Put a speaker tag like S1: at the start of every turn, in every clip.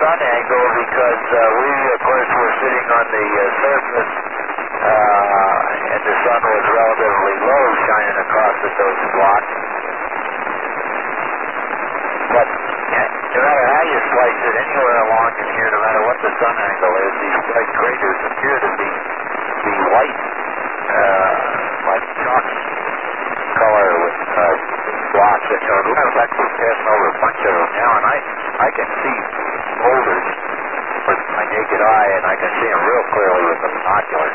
S1: sun angle because we, of course, were sitting on the surface, and the sun was relatively low shining across at those blocks. But no matter how you slice it, anywhere along in here, no matter what the sun angle is, these bright craters appear to be white, like chalk color with blocks. And, as a matter of fact, we're passing over a bunch of them now, and I can see boulders with my naked eye, and I can see them real clearly with the binoculars.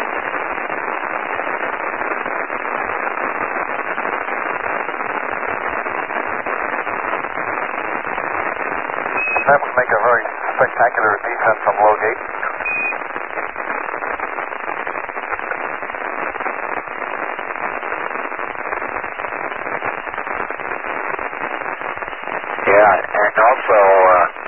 S2: That would make a very spectacular descent from low gate.
S1: Yeah, and also